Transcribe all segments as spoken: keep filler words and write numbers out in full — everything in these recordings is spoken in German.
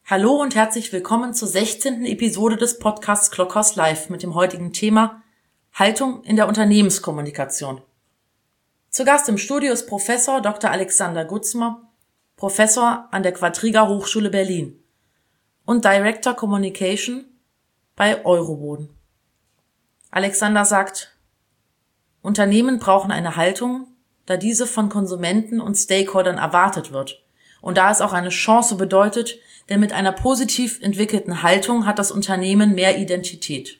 Hallo und herzlich willkommen zur sechzehnten Episode des Podcasts Clockhouse Live mit dem heutigen Thema Haltung in der Unternehmenskommunikation. Zu Gast im Studio ist Professor Doktor Alexander Gutzmer, Professor an der Quadriga Hochschule Berlin und Director Communication bei Euroboden. Alexander sagt, Unternehmen brauchen eine Haltung, da diese von Konsumenten und Stakeholdern erwartet wird und da es auch eine Chance bedeutet, denn mit einer positiv entwickelten Haltung hat das Unternehmen mehr Identität.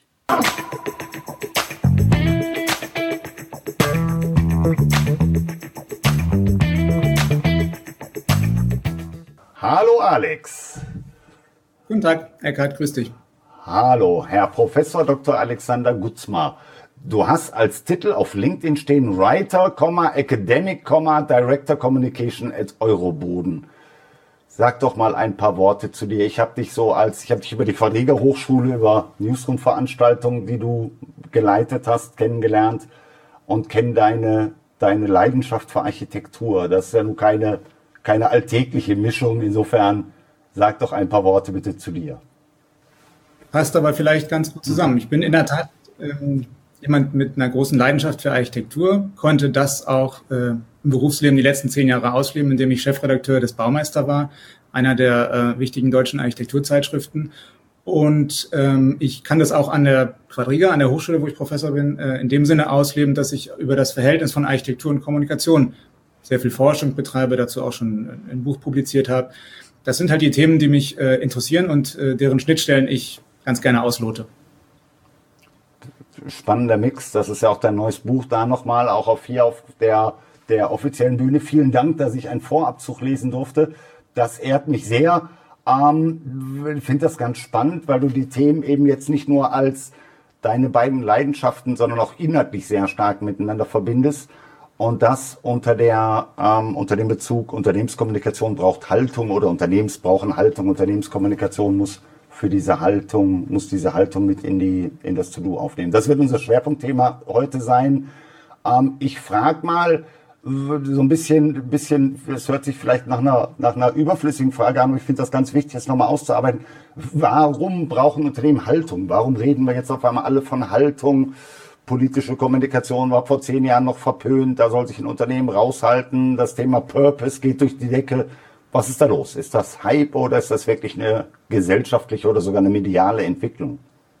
Hallo Alex. Guten Tag, Eckhard, grüß dich. Hallo, Herr Professor Doktor Alexander Gutzmer. Du hast als Titel auf LinkedIn stehen Writer, Academic, Director Communication at Euroboden. Sag doch mal ein paar Worte zu dir. Ich habe dich so als, ich habe dich über die Quadriga Hochschule, über Newsroom-Veranstaltungen, die du geleitet hast, kennengelernt und kenne deine, deine Leidenschaft für Architektur. Das ist ja nun keine, keine alltägliche Mischung. Insofern sag doch ein paar Worte bitte zu dir. Passt aber vielleicht ganz gut zusammen. Ich bin in der Tat ähm, jemand mit einer großen Leidenschaft für Architektur, konnte das auch äh, im Berufsleben die letzten zehn Jahre ausleben, indem ich Chefredakteur des Baumeister war, einer der äh, wichtigen deutschen Architekturzeitschriften. Und ähm, ich kann das auch an der Quadriga, an der Hochschule, wo ich Professor bin, äh, in dem Sinne ausleben, dass ich über das Verhältnis von Architektur und Kommunikation sehr viel Forschung betreibe, dazu auch schon ein Buch publiziert habe. Das sind halt die Themen, die mich äh, interessieren und äh, deren Schnittstellen ich ganz gerne auslote. Spannender Mix, das ist ja auch dein neues Buch da nochmal, auch auf hier auf der, der offiziellen Bühne. Vielen Dank, dass ich einen Vorabzug lesen durfte. Das ehrt mich sehr. Ähm, ich finde das ganz spannend, weil du die Themen eben jetzt nicht nur als deine beiden Leidenschaften, sondern auch inhaltlich sehr stark miteinander verbindest. Und das unter der, ähm, unter dem Bezug, Unternehmenskommunikation braucht Haltung oder Unternehmens brauchen Haltung, Unternehmenskommunikation muss für diese Haltung, muss diese Haltung mit in die, in das To-Do aufnehmen. Das wird unser Schwerpunktthema heute sein. Ähm, ich frage mal so ein bisschen, bisschen, es hört sich vielleicht nach einer, nach einer überflüssigen Frage an, aber ich finde das ganz wichtig, das nochmal auszuarbeiten. Warum brauchen Unternehmen Haltung? Warum reden wir jetzt auf einmal alle von Haltung? Politische Kommunikation war vor zehn Jahren noch verpönt, da soll sich ein Unternehmen raushalten. Das Thema Purpose geht durch die Decke. Was ist da los? Ist das Hype oder ist das wirklich eine gesellschaftliche oder sogar eine mediale Entwicklung?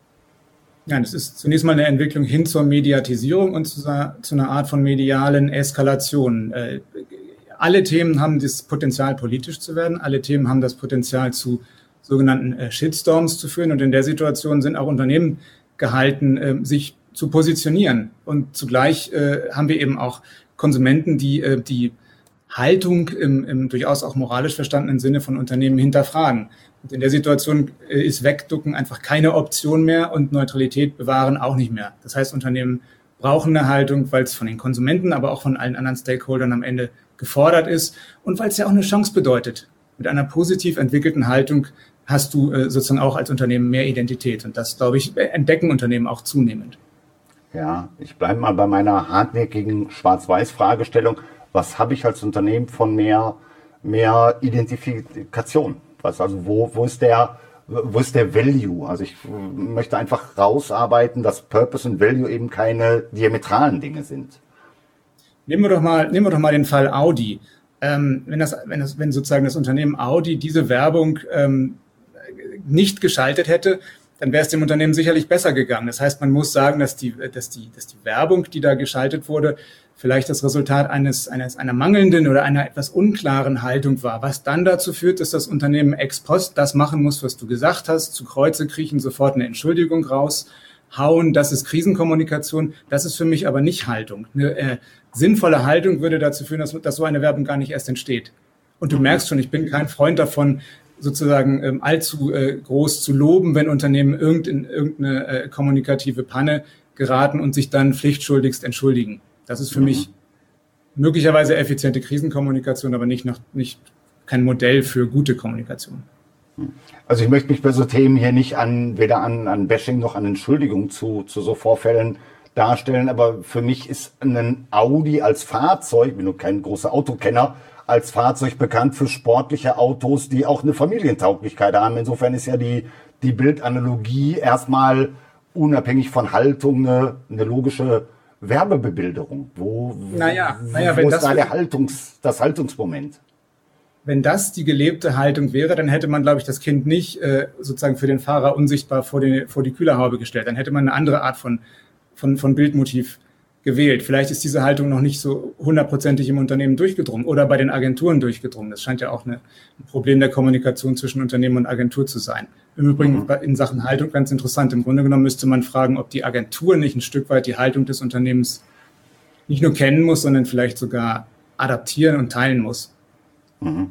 Ja, das ist zunächst mal eine Entwicklung hin zur Mediatisierung und zu, zu einer Art von medialen Eskalation. Äh, alle Themen haben das Potenzial, politisch zu werden. Alle Themen haben das Potenzial, zu sogenannten äh, Shitstorms zu führen. Und in der Situation sind auch Unternehmen gehalten, äh, sich zu positionieren. Und zugleich äh, haben wir eben auch Konsumenten, die äh, die Haltung im, im durchaus auch moralisch verstandenen Sinne von Unternehmen hinterfragen. Und in der Situation ist Wegducken einfach keine Option mehr und Neutralität bewahren auch nicht mehr. Das heißt, Unternehmen brauchen eine Haltung, weil es von den Konsumenten, aber auch von allen anderen Stakeholdern am Ende gefordert ist und weil es ja auch eine Chance bedeutet. Mit einer positiv entwickelten Haltung hast du äh, sozusagen auch als Unternehmen mehr Identität. Und das, glaube ich, entdecken Unternehmen auch zunehmend. Ja, ich bleibe mal bei meiner hartnäckigen Schwarz-Weiß-Fragestellung. Was habe ich als Unternehmen von mehr, mehr Identifikation? Was, also wo, wo ist der, wo ist der Value? Also ich möchte einfach rausarbeiten, dass Purpose und Value eben keine diametralen Dinge sind. Nehmen wir doch mal, nehmen wir doch mal den Fall Audi. Ähm, wenn das, wenn das, wenn sozusagen das Unternehmen Audi diese Werbung ähm, nicht geschaltet hätte, dann wäre es dem Unternehmen sicherlich besser gegangen. Das heißt, man muss sagen, dass die, dass die, dass die Werbung, die da geschaltet wurde, vielleicht das Resultat eines, eines, einer mangelnden oder einer etwas unklaren Haltung war, was dann dazu führt, dass das Unternehmen ex post das machen muss, was du gesagt hast, zu Kreuze kriechen, sofort eine Entschuldigung raushauen, das ist Krisenkommunikation, das ist für mich aber nicht Haltung. Eine äh, sinnvolle Haltung würde dazu führen, dass, dass so eine Werbung gar nicht erst entsteht. Und du merkst schon, ich bin kein Freund davon, sozusagen ähm, allzu äh, groß zu loben, wenn Unternehmen irgend in irgendeine äh, kommunikative Panne geraten und sich dann pflichtschuldigst entschuldigen. Das ist für mhm. mich möglicherweise effiziente Krisenkommunikation, aber nicht, noch, nicht kein Modell für gute Kommunikation. Also ich möchte mich bei so Themen hier nicht an weder an, an Bashing noch an Entschuldigung zu, zu so Vorfällen darstellen, aber für mich ist ein Audi als Fahrzeug, ich bin nur kein großer Autokenner, als Fahrzeug bekannt für sportliche Autos, die auch eine Familientauglichkeit haben. Insofern ist ja die, die Bildanalogie erstmal unabhängig von Haltung eine, eine logische Werbebebilderung. Wo, naja, naja, wo wenn ist das da der Haltungs, das Haltungsmoment? Wenn das die gelebte Haltung wäre, dann hätte man, glaube ich, das Kind nicht äh, sozusagen für den Fahrer unsichtbar vor die, vor die Kühlerhaube gestellt. Dann hätte man eine andere Art von, von, von Bildmotiv gewählt. Vielleicht ist diese Haltung noch nicht so hundertprozentig im Unternehmen durchgedrungen oder bei den Agenturen durchgedrungen. Das scheint ja auch eine, ein Problem der Kommunikation zwischen Unternehmen und Agentur zu sein. Im Übrigen mhm. in Sachen Haltung ganz interessant. Im Grunde genommen müsste man fragen, ob die Agentur nicht ein Stück weit die Haltung des Unternehmens nicht nur kennen muss, sondern vielleicht sogar adaptieren und teilen muss. Mhm.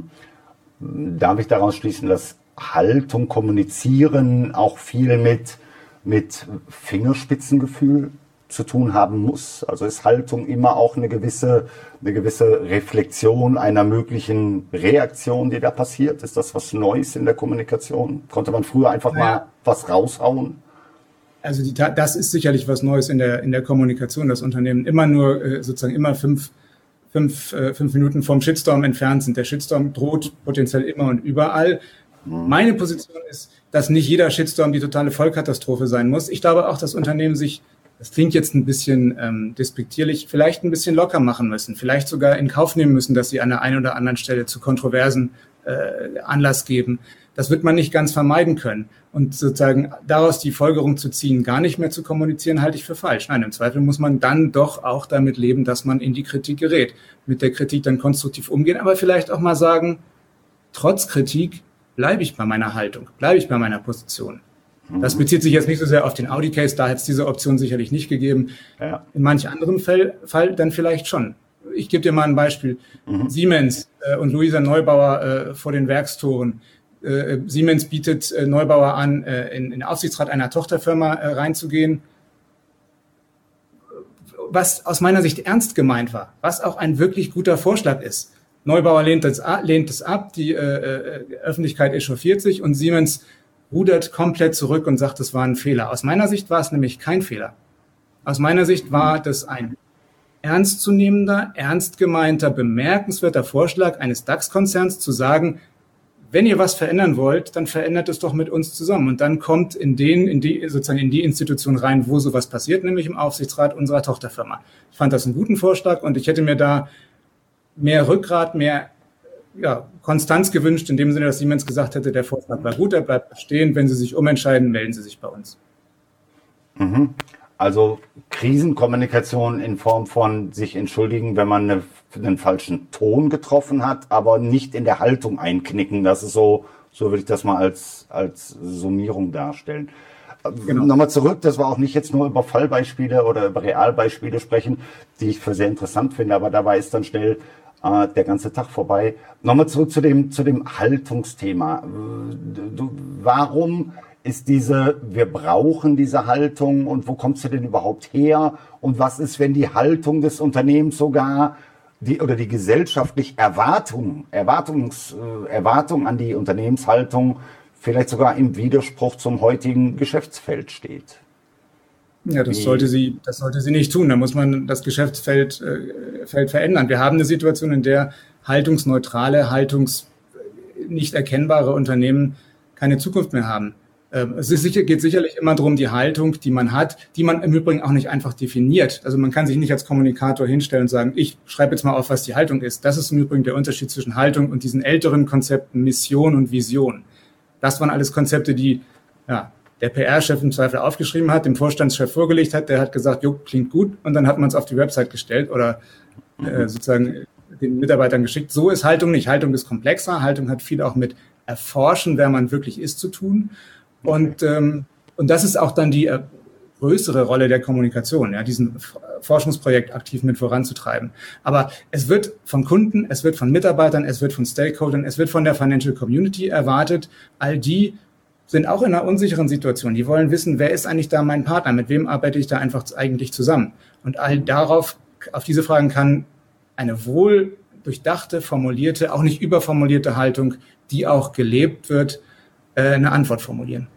Mhm. Darf ich daraus schließen, dass Haltung, Kommunizieren auch viel mit, mit Fingerspitzengefühl zu tun haben muss? Also ist Haltung immer auch eine gewisse, eine gewisse Reflexion einer möglichen Reaktion, die da passiert? Ist das was Neues in der Kommunikation? Konnte man früher einfach ja. mal was raushauen? Also die, das ist sicherlich was Neues in der, in der Kommunikation, dass Unternehmen immer nur äh, sozusagen immer fünf Fünf, äh, fünf Minuten vom Shitstorm entfernt sind. Der Shitstorm droht potenziell immer und überall. Mhm. Meine Position ist, dass nicht jeder Shitstorm die totale Vollkatastrophe sein muss. Ich glaube auch, dass Unternehmen sich, das klingt jetzt ein bisschen ähm, despektierlich, vielleicht ein bisschen locker machen müssen, vielleicht sogar in Kauf nehmen müssen, dass sie an der einen oder anderen Stelle zu Kontroversen äh, Anlass geben. Das wird man nicht ganz vermeiden können. Und sozusagen daraus die Folgerung zu ziehen, gar nicht mehr zu kommunizieren, halte ich für falsch. Nein, im Zweifel muss man dann doch auch damit leben, dass man in die Kritik gerät. Mit der Kritik dann konstruktiv umgehen, aber vielleicht auch mal sagen, trotz Kritik bleibe ich bei meiner Haltung, bleibe ich bei meiner Position. Das bezieht sich jetzt nicht so sehr auf den Audi-Case, da hätte es diese Option sicherlich nicht gegeben. Ja. In manch anderem Fall, Fall dann vielleicht schon. Ich gebe dir mal ein Beispiel. Mhm. Siemens äh, und Luisa Neubauer äh, vor den Werkstoren. Äh, Siemens bietet äh, Neubauer an, äh, in, in den Aufsichtsrat einer Tochterfirma äh, reinzugehen, was aus meiner Sicht ernst gemeint war, was auch ein wirklich guter Vorschlag ist. Neubauer lehnt es, lehnt es ab, die äh, äh, Öffentlichkeit echauffiert sich und Siemens rudert komplett zurück und sagt, es war ein Fehler. Aus meiner Sicht war es nämlich kein Fehler. Aus meiner Sicht war das ein ernstzunehmender, ernst gemeinter, bemerkenswerter Vorschlag eines DAX-Konzerns zu sagen, wenn ihr was verändern wollt, dann verändert es doch mit uns zusammen. Und dann kommt in den, in die, sozusagen in die Institution rein, wo sowas passiert, nämlich im Aufsichtsrat unserer Tochterfirma. Ich fand das einen guten Vorschlag und ich hätte mir da mehr Rückgrat, mehr, ja, Konstanz gewünscht, in dem Sinne, dass Siemens gesagt hätte, der Vorschlag war gut, er bleibt bestehen. Wenn Sie sich umentscheiden, melden Sie sich bei uns. Mhm. Also Krisenkommunikation in Form von sich entschuldigen, wenn man eine, einen falschen Ton getroffen hat, aber nicht in der Haltung einknicken. Das ist so, so würde ich das mal als, als Summierung darstellen. Genau. Nochmal zurück, das war auch nicht jetzt nur über Fallbeispiele oder über Realbeispiele sprechen, die ich für sehr interessant finde, aber dabei ist dann schnell äh, der ganze Tag vorbei. Nochmal zurück zu dem, zu dem Haltungsthema. Du, warum ist diese, wir brauchen diese Haltung und wo kommt sie denn überhaupt her? Und was ist, wenn die Haltung des Unternehmens sogar die oder die gesellschaftliche Erwartung, Erwartungs, äh, Erwartung an die Unternehmenshaltung vielleicht sogar im Widerspruch zum heutigen Geschäftsfeld steht? Ja, das sollte sie, das sollte sie nicht tun. Da muss man das Geschäftsfeld äh, Feld verändern. Wir haben eine Situation, in der haltungsneutrale, haltungs nicht erkennbare Unternehmen keine Zukunft mehr haben. Es ist sicher, geht sicherlich immer darum, die Haltung, die man hat, die man im Übrigen auch nicht einfach definiert. Also man kann sich nicht als Kommunikator hinstellen und sagen, ich schreibe jetzt mal auf, was die Haltung ist. Das ist im Übrigen der Unterschied zwischen Haltung und diesen älteren Konzepten Mission und Vision. Das waren alles Konzepte, die ja, der P R-Chef im Zweifel aufgeschrieben hat, dem Vorstandschef vorgelegt hat, der hat gesagt, jo, klingt gut, und dann hat man es auf die Website gestellt oder äh, sozusagen den Mitarbeitern geschickt. So ist Haltung nicht. Haltung ist komplexer. Haltung hat viel auch mit Erforschen, wer man wirklich ist, zu tun. Und, ähm, und das ist auch dann die äh, größere Rolle der Kommunikation, ja, diesen Forschungsprojekt aktiv mit voranzutreiben. Aber es wird von Kunden, es wird von Mitarbeitern, es wird von Stakeholdern, es wird von der Financial Community erwartet. All die sind auch in einer unsicheren Situation. Die wollen wissen, wer ist eigentlich da mein Partner? Mit wem arbeite ich da einfach eigentlich zusammen? Und all darauf, auf diese Fragen kann eine wohl durchdachte, formulierte, auch nicht überformulierte Haltung, die auch gelebt wird, eine Antwort formulieren.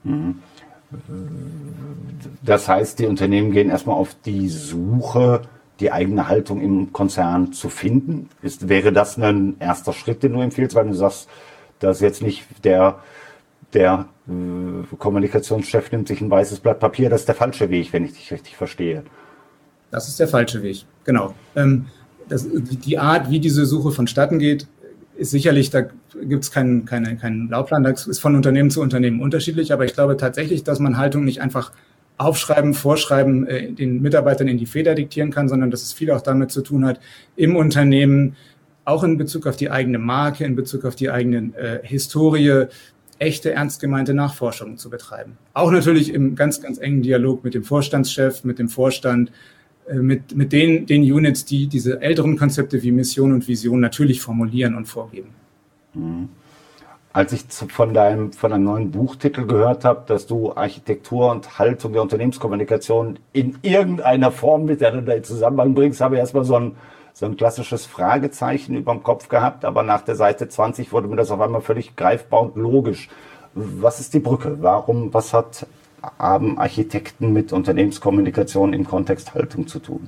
Das heißt, die Unternehmen gehen erstmal auf die Suche die eigene Haltung im Konzern zu finden? Ist, wäre das ein erster Schritt, den du empfiehlst, weil du sagst, dass jetzt nicht der, der äh, Kommunikationschef nimmt sich ein weißes Blatt Papier, das ist der falsche Weg, wenn ich dich richtig verstehe. Das ist der falsche Weg, genau. Ähm, das, die Art, wie diese Suche vonstatten geht, ist sicherlich, da gibt es keinen, keinen, keinen Laufplan, das ist von Unternehmen zu Unternehmen unterschiedlich, aber ich glaube tatsächlich, dass man Haltung nicht einfach aufschreiben, vorschreiben, äh, den Mitarbeitern in die Feder diktieren kann, sondern dass es viel auch damit zu tun hat, im Unternehmen, auch in Bezug auf die eigene Marke, in Bezug auf die eigene äh, Historie, echte, ernst gemeinte Nachforschungen zu betreiben. Auch natürlich im ganz, ganz engen Dialog mit dem Vorstandschef, mit dem Vorstand, mit, mit den, den Units, die diese älteren Konzepte wie Mission und Vision natürlich formulieren und vorgeben. Mhm. Als ich zu, von deinem, von einem neuen Buchtitel gehört habe, dass du Architektur und Haltung der Unternehmenskommunikation in irgendeiner Form miteinander in Zusammenhang bringst, habe ich erstmal so ein, so ein klassisches Fragezeichen über dem Kopf gehabt, aber nach der Seite zwanzig wurde mir das auf einmal völlig greifbar und logisch. Was ist die Brücke? Warum, was hat haben Architekten mit Unternehmenskommunikation im Kontext Haltung zu tun?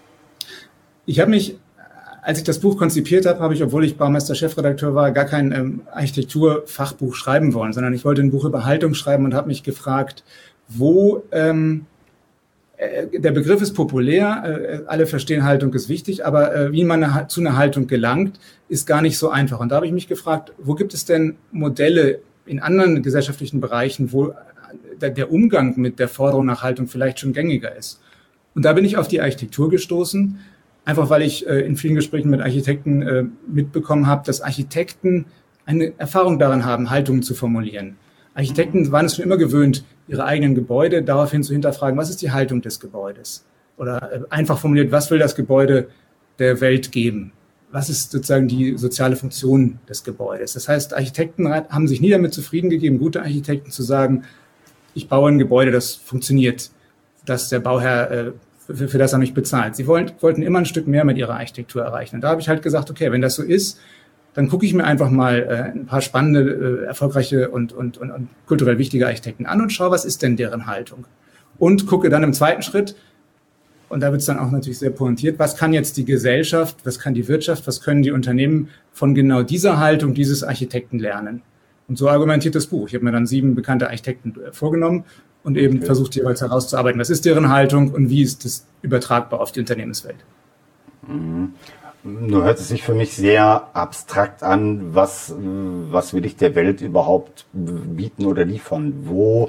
Ich habe mich, als ich das Buch konzipiert habe, habe ich, obwohl ich Baumeister-Chefredakteur war, gar kein ähm, Architektur-Fachbuch schreiben wollen, sondern ich wollte ein Buch über Haltung schreiben und habe mich gefragt, wo ähm, äh, der Begriff ist populär, äh, alle verstehen, Haltung ist wichtig, aber äh, wie man eine, zu einer Haltung gelangt, ist gar nicht so einfach. Und da habe ich mich gefragt, wo gibt es denn Modelle in anderen gesellschaftlichen Bereichen, wo der Umgang mit der Forderung nach Haltung vielleicht schon gängiger ist. Und da bin ich auf die Architektur gestoßen, einfach weil ich äh, in vielen Gesprächen mit Architekten äh, mitbekommen habe, dass Architekten eine Erfahrung daran haben, Haltungen zu formulieren. Architekten waren es schon immer gewöhnt, ihre eigenen Gebäude daraufhin zu hinterfragen, was ist die Haltung des Gebäudes? Oder äh, einfach formuliert, was will das Gebäude der Welt geben? Was ist sozusagen die soziale Funktion des Gebäudes? Das heißt, Architekten haben sich nie damit zufrieden gegeben, gute Architekten zu sagen, ich baue ein Gebäude, das funktioniert, dass der Bauherr, äh, für, für das er mich bezahlt. Sie wollen, wollten immer ein Stück mehr mit ihrer Architektur erreichen. Und da habe ich halt gesagt, okay, wenn das so ist, dann gucke ich mir einfach mal äh, ein paar spannende, äh, erfolgreiche und, und, und, und kulturell wichtige Architekten an und schaue, was ist denn deren Haltung? Und gucke dann im zweiten Schritt, und da wird es dann auch natürlich sehr pointiert, was kann jetzt die Gesellschaft, was kann die Wirtschaft, was können die Unternehmen von genau dieser Haltung dieses Architekten lernen? Und so argumentiert das Buch. Ich habe mir dann sieben bekannte Architekten vorgenommen und eben okay. versucht, jeweils herauszuarbeiten, was ist deren Haltung und wie ist das übertragbar auf die Unternehmenswelt. Mhm. Nur hört es sich für mich sehr abstrakt an, was, was will ich der Welt überhaupt bieten oder liefern? Wo,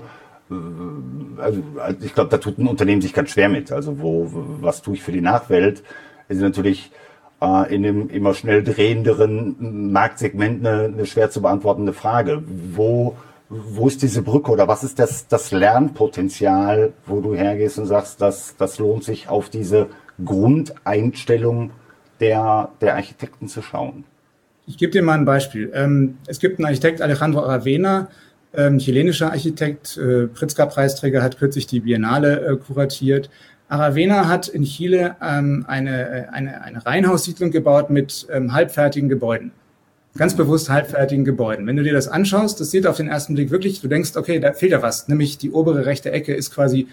also ich glaube, da tut ein Unternehmen sich ganz schwer mit. Also wo, was tue ich für die Nachwelt? Es ist natürlich in dem immer schnell drehenderen Marktsegment eine, eine schwer zu beantwortende Frage. Wo, wo ist diese Brücke oder was ist das, das Lernpotenzial, wo du hergehst und sagst, das, das lohnt sich auf diese Grundeinstellung der, der Architekten zu schauen? Ich gebe dir mal ein Beispiel. Es gibt einen Architekt, Alejandro Aravena, chilenischer Architekt, Pritzker-Preisträger, hat kürzlich die Biennale kuratiert. Aravena hat in Chile ähm, eine, eine, eine Reihenhaussiedlung gebaut mit ähm, halbfertigen Gebäuden. Ganz bewusst halbfertigen Gebäuden. Wenn du dir das anschaust, das sieht auf den ersten Blick wirklich, du denkst, okay, da fehlt ja was. Nämlich die obere rechte Ecke ist quasi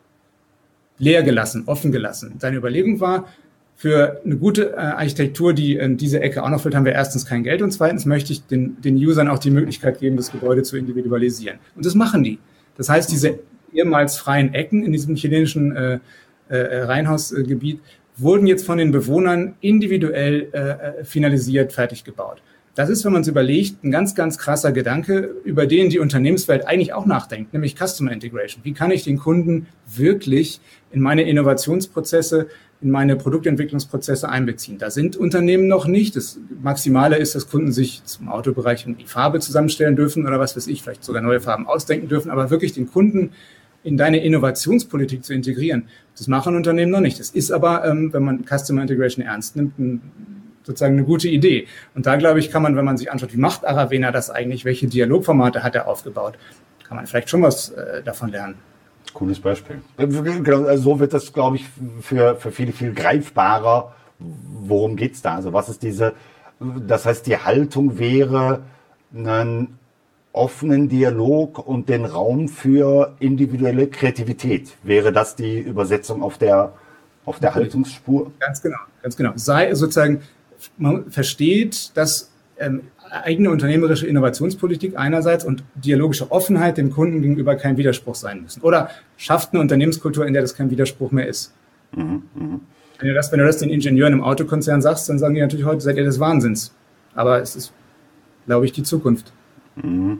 leer gelassen, offen gelassen. Seine Überlegung war, für eine gute äh, Architektur, die äh, diese Ecke auch noch füllt, haben wir erstens kein Geld und zweitens möchte ich den, den Usern auch die Möglichkeit geben, das Gebäude zu individualisieren. Und das machen die. Das heißt, diese ehemals freien Ecken in diesem chilenischen äh, Äh, Reihenhausgebiet, wurden jetzt von den Bewohnern individuell äh, finalisiert, fertig gebaut. Das ist, wenn man es überlegt, ein ganz, ganz krasser Gedanke, über den die Unternehmenswelt eigentlich auch nachdenkt, nämlich Customer Integration. Wie kann ich den Kunden wirklich in meine Innovationsprozesse, in meine Produktentwicklungsprozesse einbeziehen? Da sind Unternehmen noch nicht. Das Maximale ist, dass Kunden sich zum Autobereich die Farbe zusammenstellen dürfen oder was weiß ich, vielleicht sogar neue Farben ausdenken dürfen, aber wirklich den Kunden in deine Innovationspolitik zu integrieren. Das machen Unternehmen noch nicht. Das ist aber, ähm, wenn man Customer Integration ernst nimmt, ein, sozusagen eine gute Idee. Und da, glaube ich, kann man, wenn man sich anschaut, wie macht Aravena das eigentlich, welche Dialogformate hat er aufgebaut, kann man vielleicht schon was äh, davon lernen. Cooles Beispiel. Also so wird das, glaube ich, für, für viele viel greifbarer. Worum geht's da? Also was ist diese, das heißt, die Haltung wäre, einen offenen Dialog und den Raum für individuelle Kreativität. Wäre das die Übersetzung auf der, auf der Haltungsspur. Ganz genau, ganz genau. Sei sozusagen, man versteht, dass ähm, eigene unternehmerische Innovationspolitik einerseits und dialogische Offenheit dem Kunden gegenüber kein Widerspruch sein müssen. Oder schafft eine Unternehmenskultur, in der das kein Widerspruch mehr ist. Mhm, mh. Wenn du das, wenn du das den Ingenieuren im Autokonzern sagst, dann sagen die natürlich heute, seid ihr des Wahnsinns. Aber es ist, glaube ich, die Zukunft. Mhm.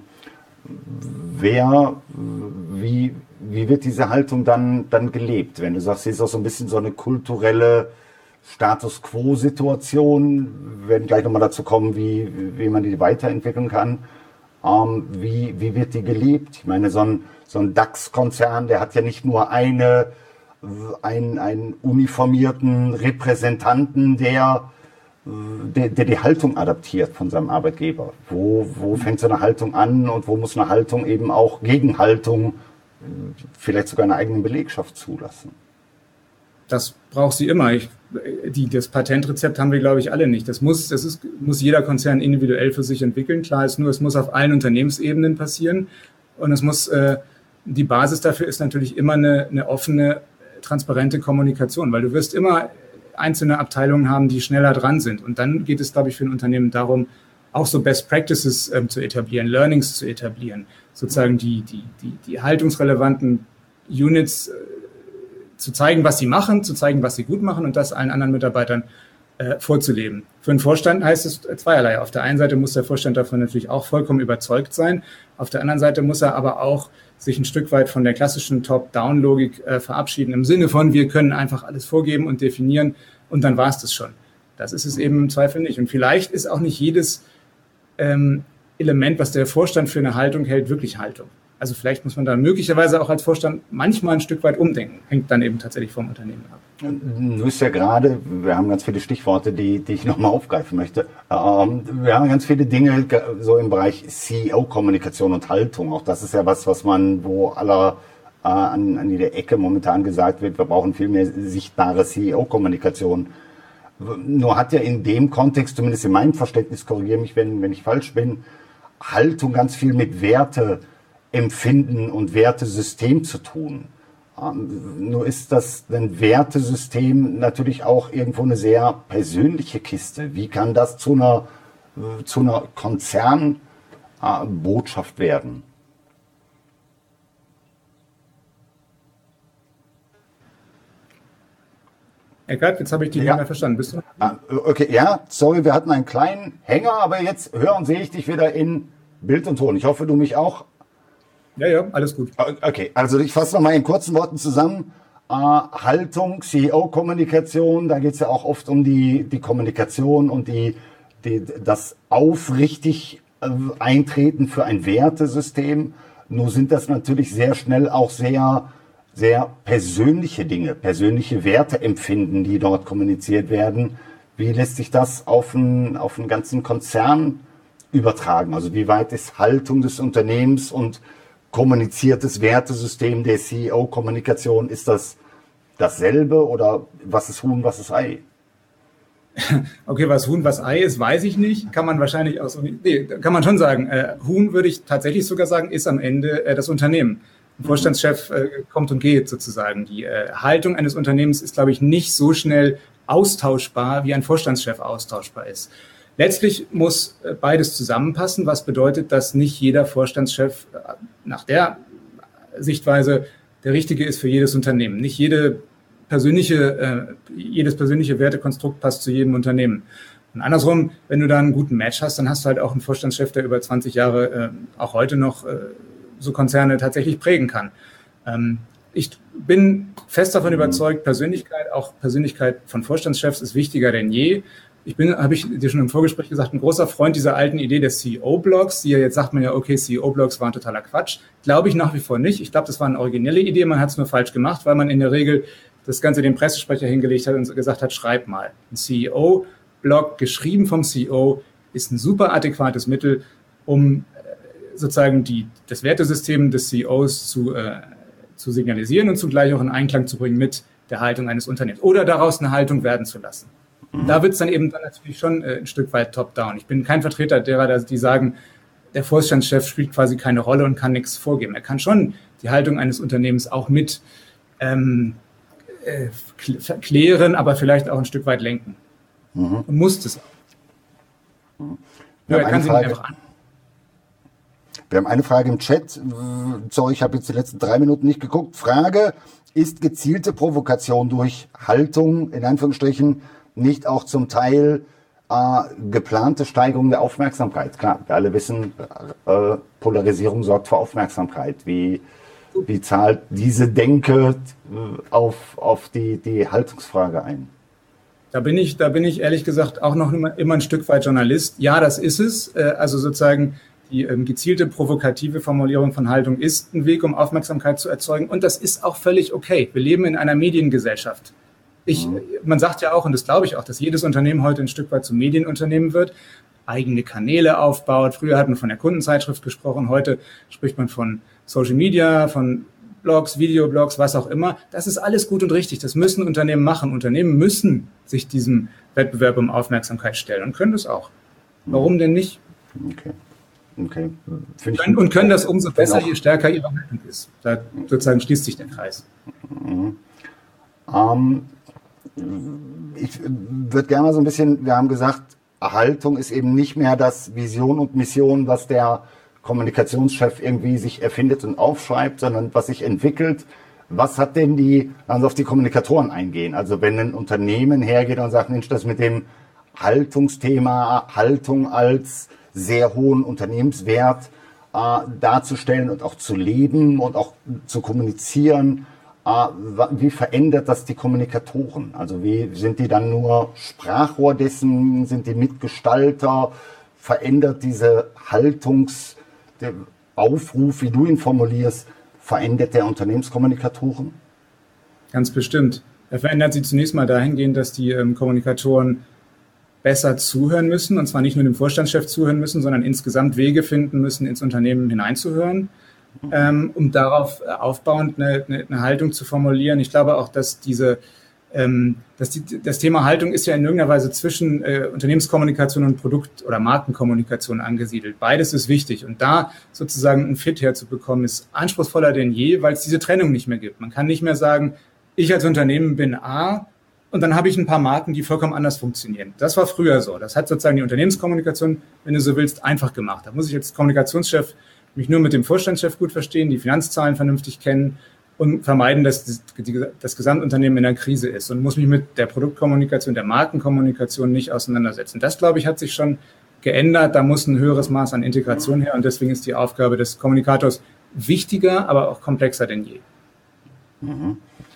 Wer, wie, wie wird diese Haltung dann, dann gelebt? Wenn du sagst, sie ist auch so ein bisschen so eine kulturelle Status-Quo-Situation, wir werden gleich nochmal dazu kommen, wie, wie man die weiterentwickeln kann. Ähm, wie, wie wird die gelebt? Ich meine, so ein, so ein DAX-Konzern, der hat ja nicht nur eine, einen, einen uniformierten Repräsentanten, der, der, der die Haltung adaptiert von seinem Arbeitgeber. Wo, wo fängt so eine Haltung an und wo muss eine Haltung eben auch Gegenhaltung, vielleicht sogar eine eigene Belegschaft zulassen? Das braucht sie immer. Ich, die, das Patentrezept haben wir, glaube ich, alle nicht. Das muss, das ist, muss jeder Konzern individuell für sich entwickeln. Klar ist nur, es muss auf allen Unternehmensebenen passieren. Und es muss, äh, die Basis dafür ist natürlich immer eine, eine offene, transparente Kommunikation, weil du wirst immer einzelne Abteilungen haben, die schneller dran sind. Und dann geht es, glaube ich, für ein Unternehmen darum, auch so Best Practices ähm, zu etablieren, Learnings zu etablieren, sozusagen die, die, die, die haltungsrelevanten Units äh, zu zeigen, was sie machen, zu zeigen, was sie gut machen und das allen anderen Mitarbeitern äh, vorzuleben. Für einen Vorstand heißt es zweierlei. Auf der einen Seite muss der Vorstand davon natürlich auch vollkommen überzeugt sein. Auf der anderen Seite muss er aber auch sich ein Stück weit von der klassischen Top-Down-Logik äh, verabschieden, im Sinne von, wir können einfach alles vorgeben und definieren und dann war es das schon. Das ist es eben im Zweifel nicht. Und vielleicht ist auch nicht jedes ähm, Element, was der Vorstand für eine Haltung hält, wirklich Haltung. Also vielleicht muss man da möglicherweise auch als Vorstand manchmal ein Stück weit umdenken. Hängt dann eben tatsächlich vom Unternehmen ab. Du bist ja gerade, wir haben ganz viele Stichworte, die, die ich nochmal aufgreifen möchte. Ähm, wir haben ganz viele Dinge so im Bereich C E O-Kommunikation und Haltung. Auch das ist ja was, was man, wo aller äh, an, an jeder Ecke momentan gesagt wird, wir brauchen viel mehr sichtbare C E O-Kommunikation. Nur hat ja in dem Kontext, zumindest in meinem Verständnis, korrigiere mich, wenn, wenn ich falsch bin, Haltung ganz viel mit Werteempfinden und Wertesystem zu tun. Ähm, nur ist das ein Wertesystem natürlich auch irgendwo eine sehr persönliche Kiste. Wie kann das zu einer, zu einer Konzernbotschaft äh, werden? Eckart, jetzt habe ich dich ja. nicht mehr verstanden. Bist du? Ah, okay, ja, sorry, wir hatten einen kleinen Hänger, aber jetzt höre und sehe ich dich wieder in Bild und Ton. Ich hoffe, du mich auch. Ja, ja, alles gut. Okay, also ich fasse nochmal in kurzen Worten zusammen. Äh, Haltung, C E O-Kommunikation, da geht es ja auch oft um die, die Kommunikation und die, die, das aufrichtig äh, Eintreten für ein Wertesystem. Nur sind das natürlich sehr schnell auch sehr, sehr persönliche Dinge, persönliche Werteempfinden, die dort kommuniziert werden. Wie lässt sich das auf einen, auf einen ganzen Konzern übertragen? Also wie weit ist Haltung des Unternehmens und kommuniziertes Wertesystem der C E O-Kommunikation, ist das dasselbe oder was ist Huhn, was ist Ei? Okay, was Huhn, was Ei ist, weiß ich nicht. Kann man wahrscheinlich auch so, nee, kann man schon sagen. Äh, Huhn würde ich tatsächlich sogar sagen, ist am Ende äh, das Unternehmen. Ein Vorstandschef äh, kommt und geht sozusagen. Die äh, Haltung eines Unternehmens ist, glaube ich, nicht so schnell austauschbar, wie ein Vorstandschef austauschbar ist. Letztlich muss beides zusammenpassen, was bedeutet, dass nicht jeder Vorstandschef nach der Sichtweise der richtige ist für jedes Unternehmen. Nicht jede persönliche, äh, jedes persönliche Wertekonstrukt passt zu jedem Unternehmen. Und andersrum, wenn du da einen guten Match hast, dann hast du halt auch einen Vorstandschef, der über zwanzig Jahre äh, auch heute noch äh, so Konzerne tatsächlich prägen kann. Ähm, ich bin fest davon überzeugt, Persönlichkeit, auch Persönlichkeit von Vorstandschefs ist wichtiger denn je. Ich bin, habe ich dir schon im Vorgespräch gesagt, ein großer Freund dieser alten Idee des C E O-Blogs. Die ja jetzt sagt man ja, okay, C E O-Blogs waren totaler Quatsch. Glaube ich nach wie vor nicht. Ich glaube, das war eine originelle Idee. Man hat es nur falsch gemacht, weil man in der Regel das Ganze dem Pressesprecher hingelegt hat und gesagt hat, schreib mal. Ein C E O-Blog, geschrieben vom C E O, ist ein super adäquates Mittel, um sozusagen die, das Wertesystem des C E Os zu, äh, zu signalisieren und zugleich auch in Einklang zu bringen mit der Haltung eines Unternehmens oder daraus eine Haltung werden zu lassen. Da wird es dann eben dann natürlich schon äh, ein Stück weit top-down. Ich bin kein Vertreter derer, die sagen, der Vorstandschef spielt quasi keine Rolle und kann nichts vorgeben. Er kann schon die Haltung eines Unternehmens auch mit, ähm, äh, klären, aber vielleicht auch ein Stück weit lenken. Mhm. Und muss das auch. Mhm. Ja, er kann sie nicht einfach an. Wir haben eine Frage im Chat. Sorry, ich habe jetzt die letzten drei Minuten nicht geguckt. Frage, ist gezielte Provokation durch Haltung, in Anführungsstrichen, nicht auch zum Teil äh, geplante Steigerung der Aufmerksamkeit? Klar, wir alle wissen, äh, Polarisierung sorgt für Aufmerksamkeit. Wie, wie zahlt diese Denke auf, auf die, die Haltungsfrage ein? Da bin ich, da bin ich ehrlich gesagt auch noch immer, immer ein Stück weit Journalist. Ja, das ist es. Äh, also sozusagen die ähm, gezielte, provokative Formulierung von Haltung ist ein Weg, um Aufmerksamkeit zu erzeugen. Und das ist auch völlig okay. Wir leben in einer Mediengesellschaft. Ich, mhm. Man sagt ja auch, und das glaube ich auch, dass jedes Unternehmen heute ein Stück weit zum Medienunternehmen wird, eigene Kanäle aufbaut. Früher hat man von der Kundenzeitschrift gesprochen, heute spricht man von Social Media, von Blogs, Videoblogs, was auch immer. Das ist alles gut und richtig. Das müssen Unternehmen machen. Unternehmen müssen sich diesem Wettbewerb um Aufmerksamkeit stellen und können das auch. Warum denn nicht? Okay. Okay. Können, und können das umso besser, je stärker ihre Haltung ist. Da sozusagen schließt sich der Kreis. Mhm. Ähm, ich würde gerne mal so ein bisschen, wir haben gesagt, Haltung ist eben nicht mehr das Vision und Mission, was der Kommunikationschef irgendwie sich erfindet und aufschreibt, sondern was sich entwickelt. Was hat denn die, also auf die Kommunikatoren eingehen? Also wenn ein Unternehmen hergeht und sagt, Mensch, das mit dem Haltungsthema, Haltung als sehr hohen Unternehmenswert äh, darzustellen und auch zu leben und auch zu kommunizieren. Äh, wie verändert das die Kommunikatoren? Also wie sind die dann nur Sprachrohr dessen? Sind die Mitgestalter? Verändert diese Haltungs, der Aufruf, wie du ihn formulierst, verändert der Unternehmenskommunikatoren? Ganz bestimmt. Er verändert sie zunächst mal dahingehend, dass die ähm, Kommunikatoren besser zuhören müssen, und zwar nicht nur dem Vorstandschef zuhören müssen, sondern insgesamt Wege finden müssen, ins Unternehmen hineinzuhören, ähm, um darauf aufbauend eine, eine, eine Haltung zu formulieren. Ich glaube auch, dass diese, ähm, dass die, das Thema Haltung ist ja in irgendeiner Weise zwischen äh, Unternehmenskommunikation und Produkt- oder Markenkommunikation angesiedelt. Beides ist wichtig, und da sozusagen einen Fit herzubekommen, ist anspruchsvoller denn je, weil es diese Trennung nicht mehr gibt. Man kann nicht mehr sagen, ich als Unternehmen bin A, und dann habe ich ein paar Marken, die vollkommen anders funktionieren. Das war früher so. Das hat sozusagen die Unternehmenskommunikation, wenn du so willst, einfach gemacht. Da muss ich als Kommunikationschef mich nur mit dem Vorstandschef gut verstehen, die Finanzzahlen vernünftig kennen und vermeiden, dass das, die, das Gesamtunternehmen in einer Krise ist, und muss mich mit der Produktkommunikation, der Markenkommunikation nicht auseinandersetzen. Das, glaube ich, hat sich schon geändert. Da muss ein höheres Maß an Integration her, und deswegen ist die Aufgabe des Kommunikators wichtiger, aber auch komplexer denn je. Mhm.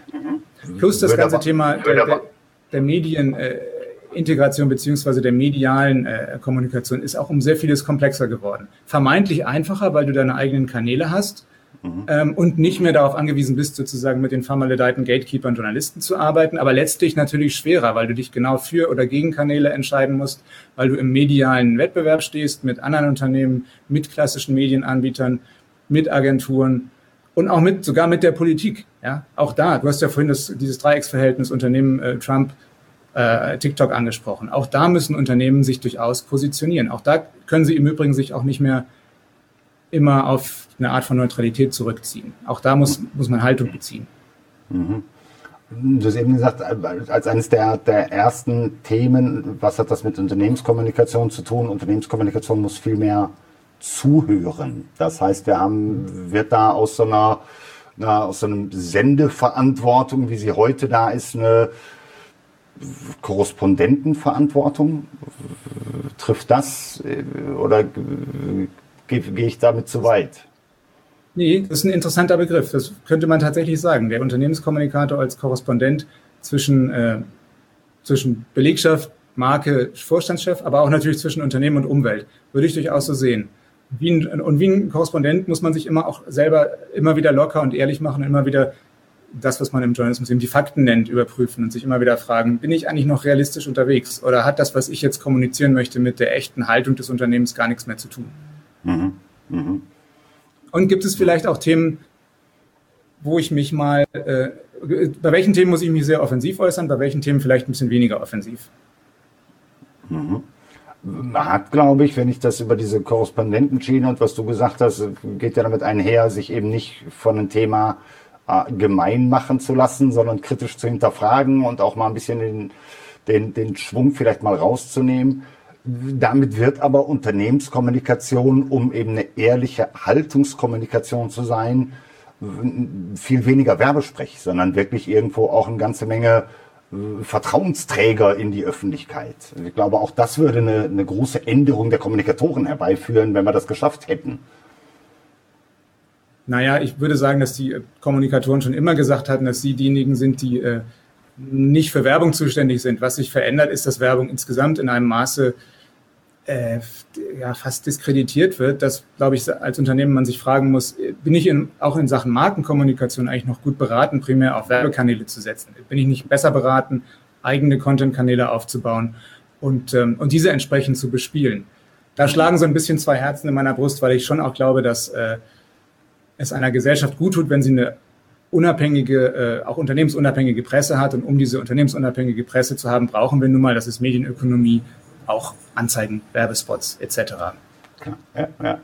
Plus das ganze Thema der, der, der Medienintegration äh, beziehungsweise der medialen äh, Kommunikation ist auch um sehr vieles komplexer geworden. Vermeintlich einfacher, weil du deine eigenen Kanäle hast mhm. ähm, und nicht mehr darauf angewiesen bist, sozusagen mit den vermaledeiten Gatekeepern, Journalisten zu arbeiten, aber letztlich natürlich schwerer, weil du dich genau für oder gegen Kanäle entscheiden musst, weil du im medialen Wettbewerb stehst mit anderen Unternehmen, mit klassischen Medienanbietern, mit Agenturen. Und auch mit, sogar mit der Politik. Ja, auch da. Du hast ja vorhin das, dieses Dreiecksverhältnis Unternehmen äh, Trump, äh, TikTok angesprochen. Auch da müssen Unternehmen sich durchaus positionieren. Auch da können sie im Übrigen sich auch nicht mehr immer auf eine Art von Neutralität zurückziehen. Auch da muss, muss man Haltung beziehen. Mhm. Du hast eben gesagt, als eines der, der ersten Themen, was hat das mit Unternehmenskommunikation zu tun? Unternehmenskommunikation muss viel mehr zuhören. Das heißt, wir haben, wird da aus so einer, einer aus so einer Sendeverantwortung, wie sie heute da ist, eine Korrespondentenverantwortung? Trifft das oder gehe geh ich damit zu weit? Nee, das ist ein interessanter Begriff. Das könnte man tatsächlich sagen. Der Unternehmenskommunikator als Korrespondent zwischen, äh, zwischen Belegschaft, Marke, Vorstandschef, aber auch natürlich zwischen Unternehmen und Umwelt, würde ich durchaus so sehen. Wie ein, und wie ein Korrespondent muss man sich immer auch selber immer wieder locker und ehrlich machen und immer wieder das, was man im Journalismus eben die Fakten nennt, überprüfen und sich immer wieder fragen, bin ich eigentlich noch realistisch unterwegs oder hat das, was ich jetzt kommunizieren möchte, mit der echten Haltung des Unternehmens gar nichts mehr zu tun? Mhm. Mhm. Und gibt es vielleicht auch Themen, wo ich mich mal, äh, bei welchen Themen muss ich mich sehr offensiv äußern, bei welchen Themen vielleicht ein bisschen weniger offensiv? Mhm. Man hat, glaube ich, wenn ich das über diese Korrespondentenschiene und was du gesagt hast, geht ja damit einher, sich eben nicht von einem Thema äh, gemein machen zu lassen, sondern kritisch zu hinterfragen und auch mal ein bisschen den, den, den Schwung vielleicht mal rauszunehmen. Damit wird aber Unternehmenskommunikation, um eben eine ehrliche Haltungskommunikation zu sein, viel weniger Werbesprech, sondern wirklich irgendwo auch eine ganze Menge Vertrauensträger in die Öffentlichkeit. Ich glaube, auch das würde eine, eine große Änderung der Kommunikatoren herbeiführen, wenn wir das geschafft hätten. Naja, ich würde sagen, dass die Kommunikatoren schon immer gesagt hatten, dass sie diejenigen sind, die äh, nicht für Werbung zuständig sind. Was sich verändert, ist, dass Werbung insgesamt in einem Maße äh, ja, fast diskreditiert wird, dass, glaube ich, als Unternehmen man sich fragen muss, bin ich in, auch in Sachen Markenkommunikation eigentlich noch gut beraten, primär auf Werbekanäle zu setzen? Bin ich nicht besser beraten, eigene Content-Kanäle aufzubauen und, ähm, und diese entsprechend zu bespielen? Da schlagen so ein bisschen zwei Herzen in meiner Brust, weil ich schon auch glaube, dass äh, es einer Gesellschaft gut tut, wenn sie eine unabhängige, äh, auch unternehmensunabhängige Presse hat. Und um diese unternehmensunabhängige Presse zu haben, brauchen wir nun mal, das ist Medienökonomie, auch Anzeigen, Werbespots et cetera. Ja, ja.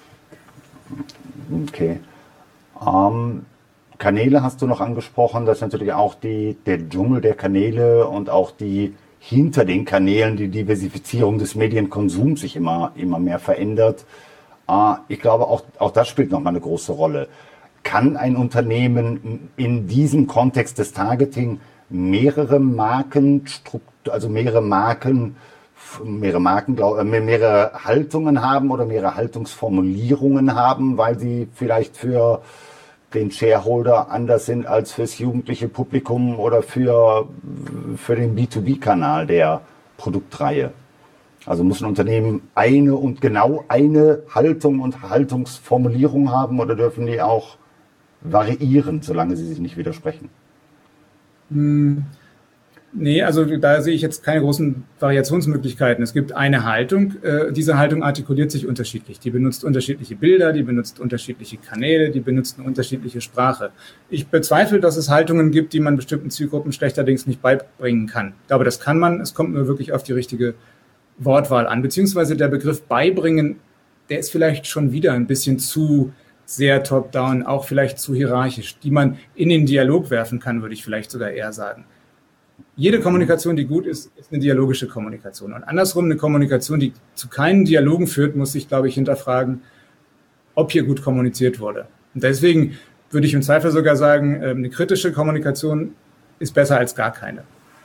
Okay. Ähm, Kanäle hast du noch angesprochen. Das ist natürlich auch die, der Dschungel der Kanäle und auch die hinter den Kanälen, die Diversifizierung des Medienkonsums sich immer, immer mehr verändert. Äh, ich glaube, auch, auch das spielt nochmal eine große Rolle. Kann ein Unternehmen in diesem Kontext des Targeting mehrere Marken, also mehrere Marken, mehrere Marken, mehrere Haltungen haben oder mehrere Haltungsformulierungen haben, weil sie vielleicht für den Shareholder anders sind als fürs jugendliche Publikum oder für, für den B zwei B-Kanal der Produktreihe? Also muss ein Unternehmen eine und genau eine Haltung und Haltungsformulierung haben oder dürfen die auch variieren, solange sie sich nicht widersprechen? Hm. Nee, also da sehe ich jetzt keine großen Variationsmöglichkeiten. Es gibt eine Haltung, äh, diese Haltung artikuliert sich unterschiedlich. Die benutzt unterschiedliche Bilder, die benutzt unterschiedliche Kanäle, die benutzt eine unterschiedliche Sprache. Ich bezweifle, dass es Haltungen gibt, die man bestimmten Zielgruppen schlechterdings nicht beibringen kann. Ich glaube, das kann man, es kommt nur wirklich auf die richtige Wortwahl an. Beziehungsweise der Begriff beibringen, der ist vielleicht schon wieder ein bisschen zu sehr top-down, auch vielleicht zu hierarchisch, die man in den Dialog werfen kann, würde ich vielleicht sogar eher sagen. Jede Kommunikation, die gut ist, ist eine dialogische Kommunikation. Und andersrum, eine Kommunikation, die zu keinen Dialogen führt, muss sich, glaube ich, hinterfragen, ob hier gut kommuniziert wurde. Und deswegen würde ich im Zweifel sogar sagen, eine kritische Kommunikation ist besser als gar keine.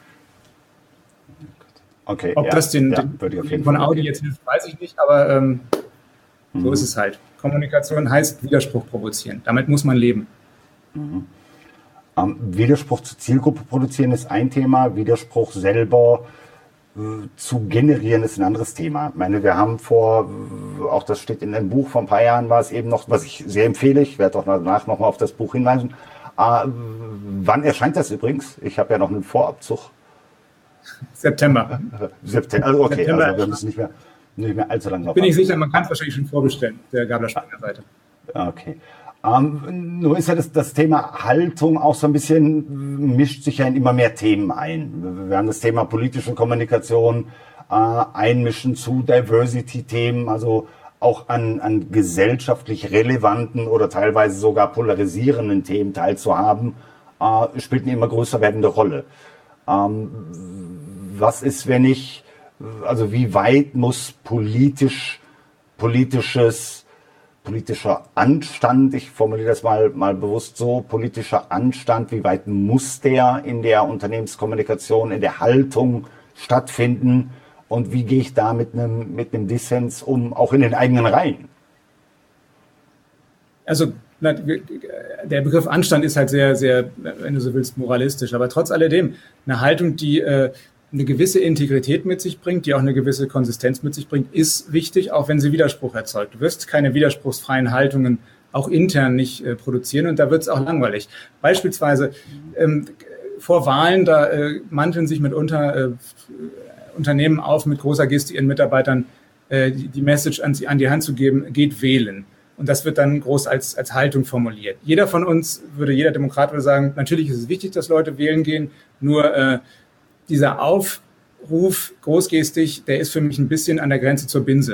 Okay, ob ja, das den, ja, den von Audi jetzt hilft, weiß ich nicht, aber ähm, mhm. so ist es halt. Kommunikation heißt Widerspruch provozieren. Damit muss man leben. Mhm. Ähm, Widerspruch zur Zielgruppe produzieren ist ein Thema, Widerspruch selber äh, zu generieren ist ein anderes Thema. Ich meine, wir haben vor, äh, auch das steht in einem Buch, vor ein paar Jahren war es eben noch, was ich sehr empfehle, ich werde auch danach nochmal auf das Buch hinweisen. Äh, wann erscheint das übrigens? Ich habe ja noch einen Vorabzug. September. September, also okay, September also wir müssen nicht mehr, nicht mehr allzu lange noch Bin ich sicher, man kann es wahrscheinlich schon vorbestellen, der Gabler-Springer-Seite. Okay. Ähm, nur ist ja das, das Thema Haltung auch so ein bisschen, mischt sich ja in immer mehr Themen ein. Wir haben das Thema politische Kommunikation, äh, einmischen zu Diversity-Themen, also auch an, an gesellschaftlich relevanten oder teilweise sogar polarisierenden Themen teilzuhaben, äh, spielt eine immer größer werdende Rolle. Ähm, was ist, wenn ich, also wie weit muss politisch, politisches politischer Anstand, ich formuliere das mal, mal bewusst so, politischer Anstand, wie weit muss der in der Unternehmenskommunikation, in der Haltung stattfinden und wie gehe ich da mit einem, mit einem Dissens um, auch in den eigenen Reihen? Also der Begriff Anstand ist halt sehr, sehr, wenn du so willst, moralistisch, aber trotz alledem eine Haltung, die äh, eine gewisse Integrität mit sich bringt, die auch eine gewisse Konsistenz mit sich bringt, ist wichtig, auch wenn sie Widerspruch erzeugt. Du wirst keine widerspruchsfreien Haltungen auch intern nicht äh, produzieren und da wird es auch langweilig. Beispielsweise ähm, vor Wahlen, da äh, manteln sich mitunter äh, Unternehmen auf, mit großer Geste ihren Mitarbeitern äh, die, die Message an, sie, an die Hand zu geben, geht wählen. Und das wird dann groß als, als Haltung formuliert. Jeder von uns würde, jeder Demokrat würde sagen, natürlich ist es wichtig, dass Leute wählen gehen, nur äh, dieser Aufruf großgestig, der ist für mich ein bisschen an der Grenze zur Binse.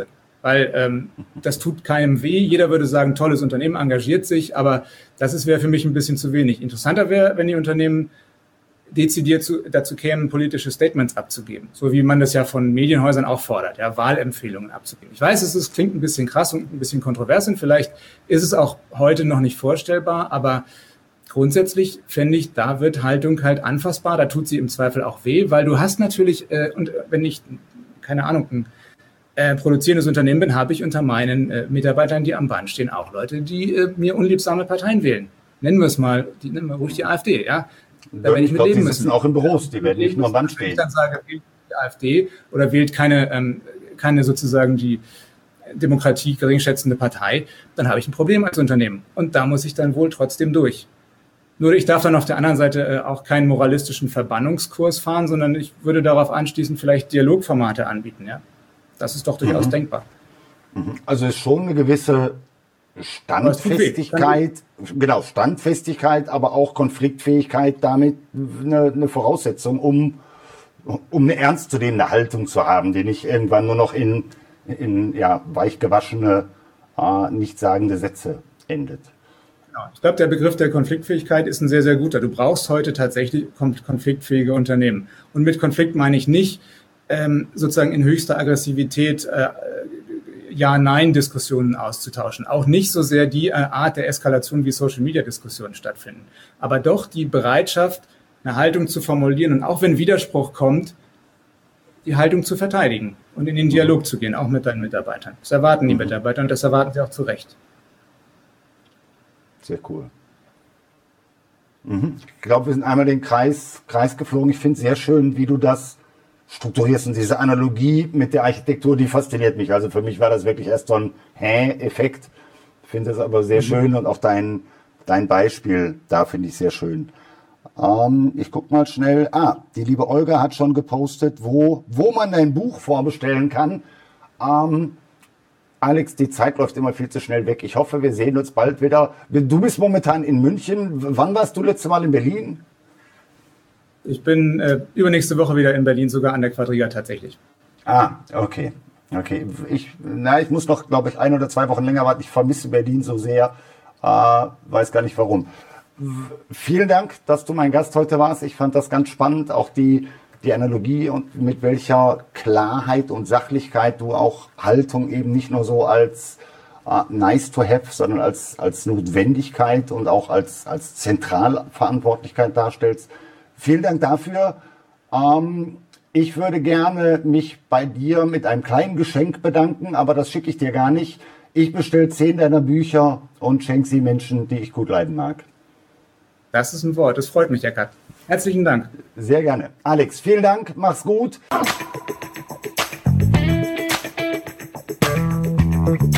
weil ähm, das tut keinem weh. Jeder würde sagen, tolles Unternehmen, engagiert sich, aber das wäre für mich ein bisschen zu wenig. Interessanter wäre, wenn die Unternehmen dezidiert zu, dazu kämen, politische Statements abzugeben, so wie man das ja von Medienhäusern auch fordert, ja, Wahlempfehlungen abzugeben. Ich weiß, es ist, klingt ein bisschen krass und ein bisschen kontrovers und vielleicht ist es auch heute noch nicht vorstellbar, aber grundsätzlich fände ich, da wird Haltung halt anfassbar, da tut sie im Zweifel auch weh, weil du hast natürlich, äh, und wenn ich, keine Ahnung, ein äh, produzierendes Unternehmen bin, habe ich unter meinen äh, Mitarbeitern, die am Band stehen, auch Leute, die äh, mir unliebsame Parteien wählen. Nennen wir es mal, die nennen wir ruhig die AfD, ja. Da werde ich, ich mit glaub, leben die müssen. Auch in Büros, die werden nicht nur am Band stehen. Wenn ich dann sage, wählt die AfD oder wählt keine, ähm, keine sozusagen die Demokratie geringschätzende Partei, dann habe ich ein Problem als Unternehmen. Und da muss ich dann wohl trotzdem durch. Nur ich darf dann auf der anderen Seite äh, auch keinen moralistischen Verbannungskurs fahren, sondern ich würde darauf anschließend vielleicht Dialogformate anbieten. Ja, das ist doch durchaus mhm. denkbar. Also ist schon eine gewisse Standfestigkeit, genau, Standfestigkeit, aber auch Konfliktfähigkeit damit eine, eine Voraussetzung, um, um eine ernstzunehmende Haltung zu haben, die nicht irgendwann nur noch in, in ja, weichgewaschene, äh, nichtssagende Sätze endet. Genau. Ich glaube, der Begriff der Konfliktfähigkeit ist ein sehr, sehr guter. Du brauchst heute tatsächlich konfliktfähige Unternehmen. Und mit Konflikt meine ich nicht ähm, sozusagen in höchster Aggressivität äh, Ja-Nein-Diskussionen auszutauschen. Auch nicht so sehr die äh, Art der Eskalation, wie Social-Media-Diskussionen stattfinden. Aber doch die Bereitschaft, eine Haltung zu formulieren und auch wenn Widerspruch kommt, die Haltung zu verteidigen und in den Dialog zu gehen, auch mit deinen Mitarbeitern. Das erwarten die Mitarbeiter und das erwarten sie auch zu Recht. Sehr cool. Ich glaube, wir sind einmal den Kreis, Kreis geflogen. Ich finde es sehr schön, wie du das strukturierst. Und diese Analogie mit der Architektur, die fasziniert mich. Also für mich war das wirklich erst so ein Hä-Effekt. Ich finde es aber sehr mhm. schön und auch dein, dein Beispiel da finde ich sehr schön. Ähm, ich guck mal schnell. Ah, die liebe Olga hat schon gepostet, wo, wo man dein Buch vorbestellen kann. Ähm, Alex, die Zeit läuft immer viel zu schnell weg. Ich hoffe, wir sehen uns bald wieder. Du bist momentan in München. Wann warst du letzte Mal in Berlin? Ich bin äh, übernächste Woche wieder in Berlin, sogar an der Quadriga tatsächlich. Ah, okay. Okay. Ich, na, ich muss noch, glaube ich, ein oder zwei Wochen länger warten. Ich vermisse Berlin so sehr. Äh, weiß gar nicht warum. Vielen Dank, dass du mein Gast heute warst. Ich fand das ganz spannend. Auch die, die Analogie und mit welcher Klarheit und Sachlichkeit du auch Haltung eben nicht nur so als uh, nice to have, sondern als, als Notwendigkeit und auch als, als Zentralverantwortlichkeit darstellst. Vielen Dank dafür. Ähm, ich würde gerne mich bei dir mit einem kleinen Geschenk bedanken, aber das schicke ich dir gar nicht. Ich bestelle zehn deiner Bücher und schenke sie Menschen, die ich gut leiden mag. Das ist ein Wort, das freut mich, Eckart. Herzlichen Dank. Sehr gerne. Alex, vielen Dank, mach's gut.